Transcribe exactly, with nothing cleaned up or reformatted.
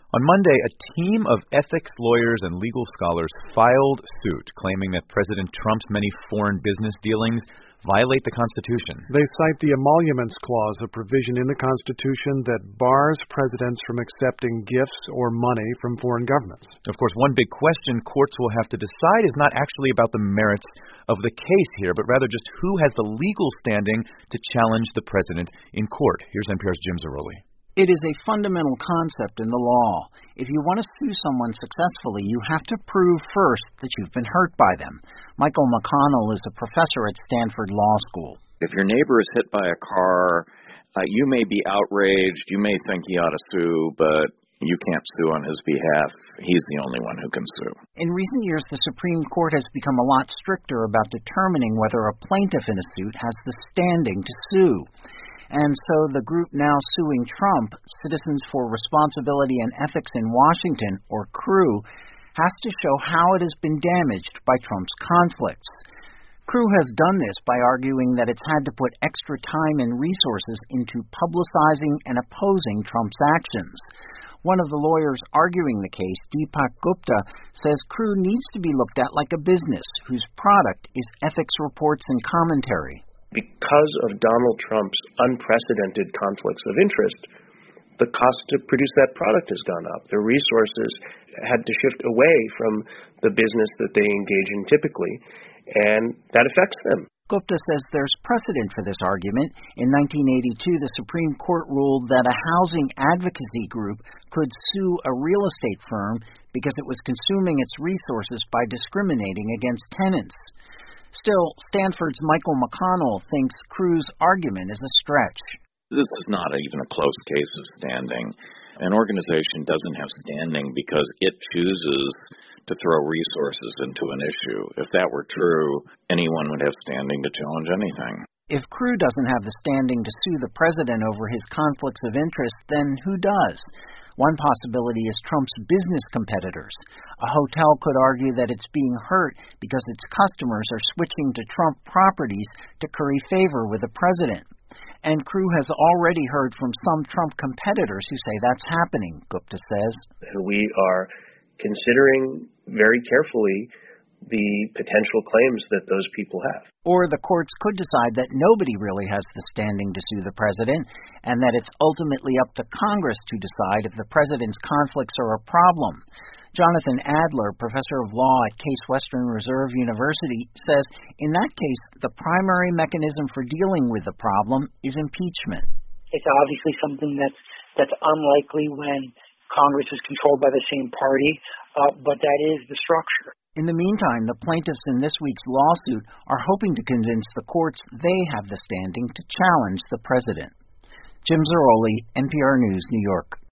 On Monday, a team of ethics lawyers and legal scholars filed suit claiming that President Trump's many foreign business dealings violate the Constitution. They cite the Emoluments Clause, a provision in the Constitution that bars presidents from accepting gifts or money from foreign governments. Of course, one big question courts will have to decide is not actually about the merits of the case here, but rather just who has the legal standing to challenge the president in court. Here's N P R's Jim Zarroli. It is a fundamental concept in the law. If you want to sue someone successfully, you have to prove first that you've been hurt by them. Michael McConnell is a professor at Stanford Law School. If your neighbor is hit by a car, uh, you may be outraged, you may think he ought to sue, but you can't sue on his behalf. He's the only one who can sue. In recent years, the Supreme Court has become a lot stricter about determining whether a plaintiff in a suit has the standing to sue. And so the group now suing Trump, Citizens for Responsibility and Ethics in Washington, or C R U, has to show how it has been damaged by Trump's conflicts. C R U has done this by arguing that it's had to put extra time and resources into publicizing and opposing Trump's actions. One of the lawyers arguing the case, Deepak Gupta, says C R U needs to be looked at like a business whose product is ethics reports and commentary. Because of Donald Trump's unprecedented conflicts of interest, the cost to produce that product has gone up. The resources had to shift away from the business that they engage in typically, and that affects them. Gupta says there's precedent for this argument. In nineteen eighty-two, the Supreme Court ruled that a housing advocacy group could sue a real estate firm because it was consuming its resources by discriminating against tenants. Still, Stanford's Michael McConnell thinks C R U's argument is a stretch. This is not even a close case of standing. An organization doesn't have standing because it chooses to throw resources into an issue. If that were true, anyone would have standing to challenge anything. If C R U doesn't have the standing to sue the president over his conflicts of interest, then who does? One possibility is Trump's business competitors. A hotel could argue that it's being hurt because its customers are switching to Trump properties to curry favor with the president. And C R U has already heard from some Trump competitors who say that's happening, Gupta says. We are considering very carefully the potential claims that those people have. Or the courts could decide that nobody really has the standing to sue the president, and that it's ultimately up to Congress to decide if the president's conflicts are a problem. Jonathan Adler, professor of law at Case Western Reserve University, says in that case, the primary mechanism for dealing with the problem is impeachment. It's obviously something that's, that's unlikely when Congress is controlled by the same party, uh, but that is the structure. In the meantime, the plaintiffs in this week's lawsuit are hoping to convince the courts they have the standing to challenge the president. Jim Zarroli, N P R News, New York.